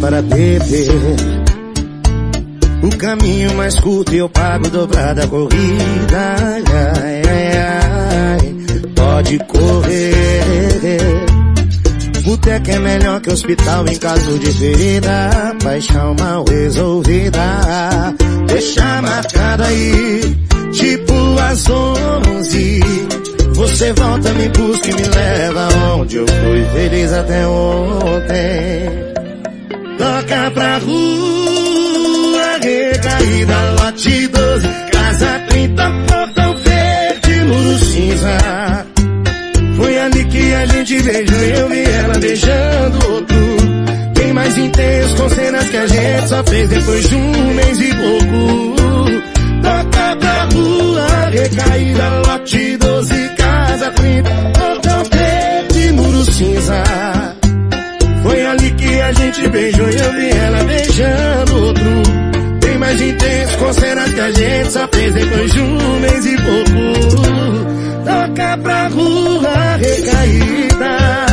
para beber. O caminho mais curto e eu pago dobrada a corrida. Ai, ai, ai, pode correr. Boteco é melhor que hospital em caso de ferida. Paixão mal resolvida. Deixa marcado aí, tipo às 11. Você volta, me busca e me leva onde eu fui feliz até ontem. Toca pra rua, recaída, lote 12, casa 30, portão verde, muro cinza. Foi ali que a gente beijou e eu vi ela beijando outro. Bem mais intenso, com cenas que a gente só fez depois de um mês e pouco. Toca pra rua, recaída, lote 12, casa 30, portão verde, muro cinza. Foi ali que a gente beijou e eu vi ela beijando outro. Bem mais intenso, com cenas que a gente só fez depois de um mês e pouco. Toca pra rua, recaída.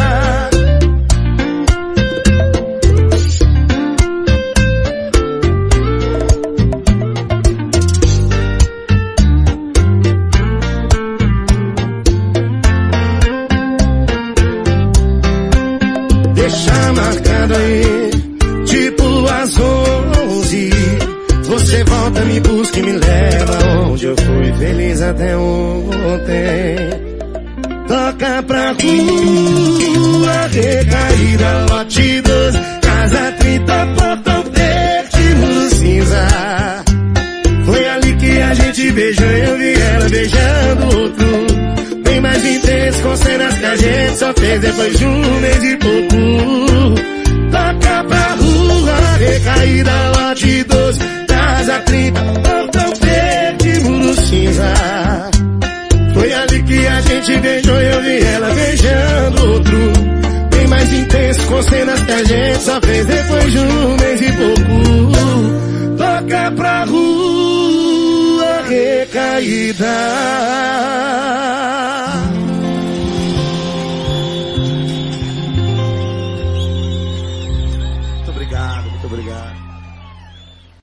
Deixa marcado aí, tipo às 11. Você volta, me busca e me leva onde eu fui feliz até ontem. Toca pra rua, recaída, lote 12, casa 30, portão verde, muro cinza. Foi ali que a gente beijou e eu vi ela beijando outro. Bem mais intenso, com cenas que a gente só fez depois de um mês e pouco. Toca pra rua, recaída, lote 12, casa 30, portão verde, muro cinza. Foi ali que a gente beijou e eu vi ela beijando outro. Bem mais intenso, com cenas que a gente só fez depois de um mês e pouco. Toca pra rua, recaída.